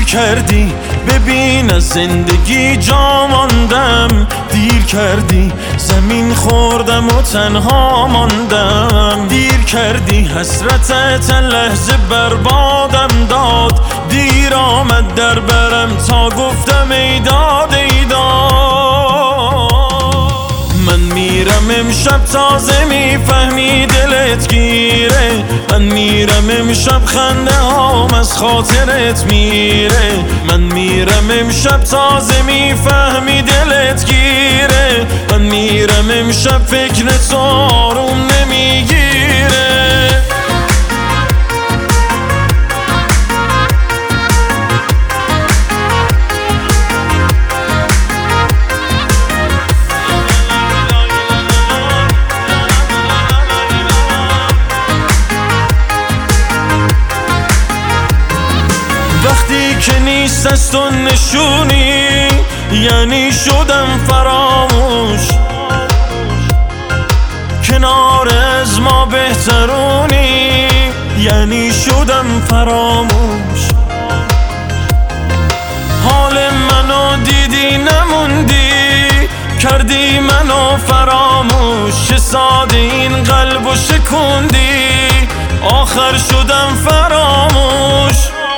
کردی ببین از زندگی جا ماندم، دیر کردی زمین خوردم و تنها ماندم، دیر کردی حسرتت لحظه بربادم داد، دیر آمد در برم تا گفتم ای داد ای داد. من میرم امشب تازه میفهمی دلت گیره، من میرم امشب خنده هام از خاطرت میره، من میرم امشب تازه میفهمی دلت گیره، من میرم امشب فکر تو آروم نمیگیره. وقتی که نیست از تو نشونی یعنی شدم فراموش، کنار از ما بهترونی یعنی شدم فراموش، حال منو دیدی نموندی کردی منو فراموش، چه ساده این قلبو شکوندی آخر شدم فراموش.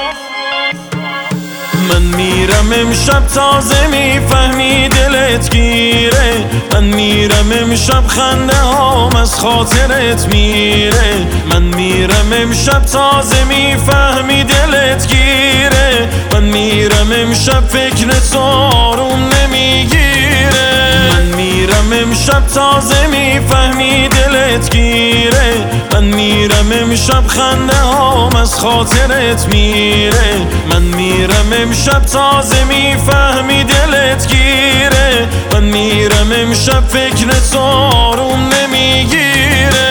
من میرم امشب تازه میفهمی دلت گیره، من میرم امشب خنده هام از خاطرت میره، من میرم امشب تازه میفهمی دلت گیره، من میرم امشب فکر تو آروم نمیگیره، من میرم امشب تازه میفهمی دلت گیره، من میرم امشب خنده هام از خاطرت میره، من میرم امشب تازه میفهمی دلت گیره، من میرم امشب فکر تو آروم نمیگیره.